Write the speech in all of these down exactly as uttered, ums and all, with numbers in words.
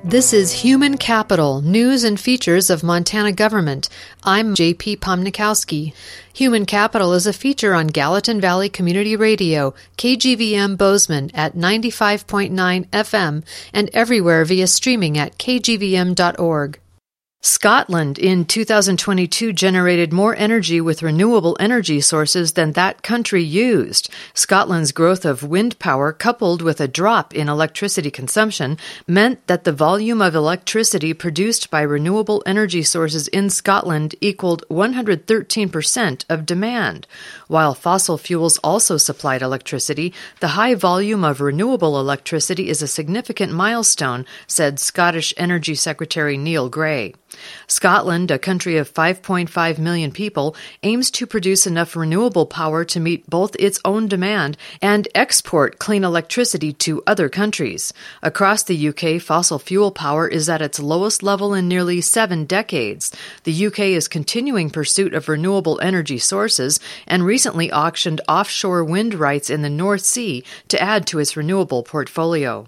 This is Human Capital, News and Features of Montana Government. I'm J P Pomnikowski. Human Capital is a feature on Gallatin Valley Community Radio, K G V M Bozeman at ninety-five point nine F M, and everywhere via streaming at k g v m dot org. Scotland in two thousand twenty-two generated more energy with renewable energy sources than that country used. Scotland's growth of wind power coupled with a drop in electricity consumption meant that the volume of electricity produced by renewable energy sources in Scotland equaled one hundred thirteen percent of demand. While fossil fuels also supplied electricity, the high volume of renewable electricity is a significant milestone, said Scottish Energy Secretary Neil Gray. Scotland, a country of five point five million people, aims to produce enough renewable power to meet both its own demand and export clean electricity to other countries. Across the U K, fossil fuel power is at its lowest level in nearly seven decades. The U K is continuing pursuit of renewable energy sources and recently auctioned offshore wind rights in the North Sea to add to its renewable portfolio.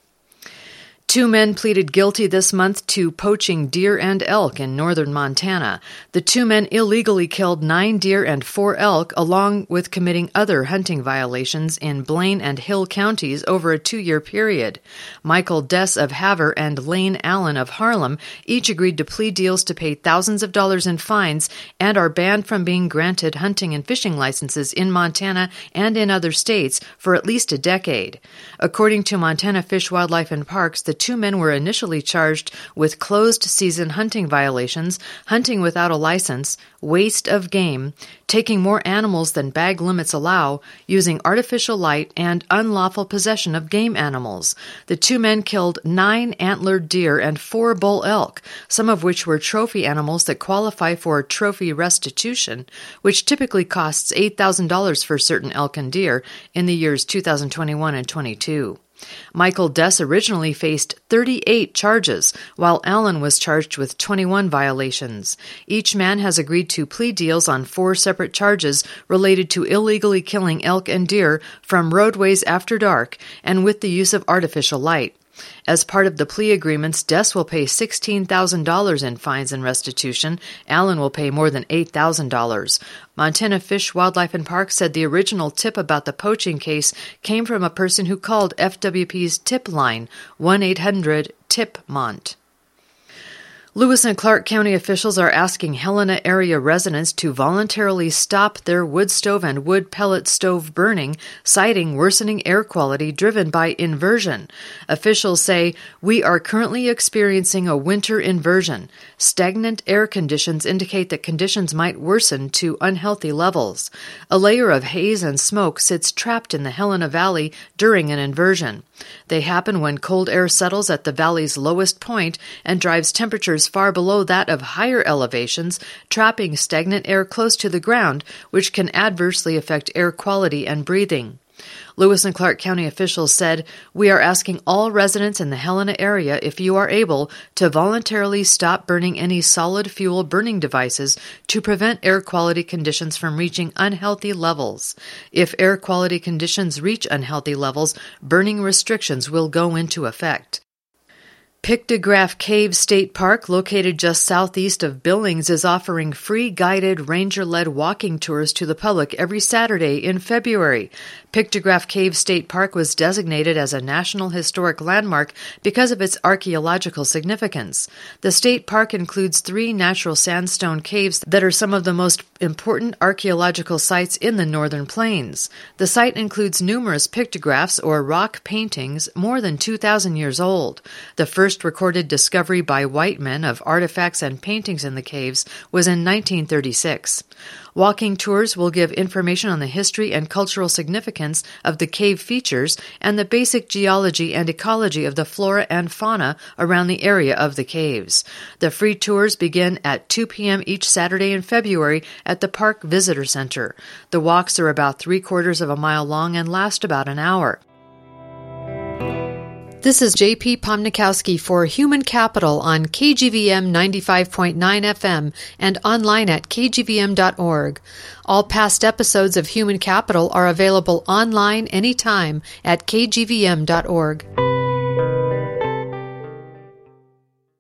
Two men pleaded guilty this month to poaching deer and elk in northern Montana. The two men illegally killed nine deer and four elk, along with committing other hunting violations in Blaine and Hill counties over a two-year period. Michael Dess of Havre and Lane Allen of Harlem each agreed to plea deals to pay thousands of dollars in fines and are banned from being granted hunting and fishing licenses in Montana and in other states for at least a decade. According to Montana Fish, Wildlife, and Parks, the two men were initially charged with closed-season hunting violations, hunting without a license, waste of game, taking more animals than bag limits allow, using artificial light, and unlawful possession of game animals. The two men killed nine antlered deer and four bull elk, some of which were trophy animals that qualify for trophy restitution, which typically costs eight thousand dollars for certain elk and deer in the years two thousand twenty-one and twenty-two. Michael Dess originally faced thirty-eight charges, while Allen was charged with twenty-one violations. Each man has agreed to plea deals on four separate charges related to illegally killing elk and deer from roadways after dark and with the use of artificial light. As part of the plea agreements, Dess will pay sixteen thousand dollars in fines and restitution. Allen will pay more than eight thousand dollars. Montana Fish, Wildlife, and Parks said the original tip about the poaching case came from a person who called F W P's tip line, one eight hundred tip mont. Lewis and Clark County officials are asking Helena area residents to voluntarily stop their wood stove and wood pellet stove burning, citing worsening air quality driven by inversion. Officials say, "We are currently experiencing a winter inversion. Stagnant air conditions indicate that conditions might worsen to unhealthy levels. A layer of haze and smoke sits trapped in the Helena Valley during an inversion. They happen when cold air settles at the valley's lowest point and drives temperatures far below that of higher elevations, trapping stagnant air close to the ground, which can adversely affect air quality and breathing." Lewis and Clark County officials said, "We are asking all residents in the Helena area, if you are able, to voluntarily stop burning any solid fuel burning devices to prevent air quality conditions from reaching unhealthy levels. If air quality conditions reach unhealthy levels, burning restrictions will go into effect." Pictograph Cave State Park, located just southeast of Billings, is offering free guided ranger-led walking tours to the public every Saturday in February. Pictograph Cave State Park was designated as a National Historic Landmark because of its archaeological significance. The state park includes three natural sandstone caves that are some of the most important archaeological sites in the Northern Plains. The site includes numerous pictographs, or rock paintings, more than two thousand years old. The first recorded discovery by white men of artifacts and paintings in the caves was in nineteen thirty-six. Walking tours will give information on the history and cultural significance of the cave features and the basic geology and ecology of the flora and fauna around the area of the caves. The free tours begin at two p.m. each Saturday in February at the Park Visitor Center. The walks are about three quarters of a mile long and last about an hour. This is J P Pomnikowski for Human Capital on K G V M ninety-five point nine F M and online at k g v m dot org. All past episodes of Human Capital are available online anytime at k g v m dot org.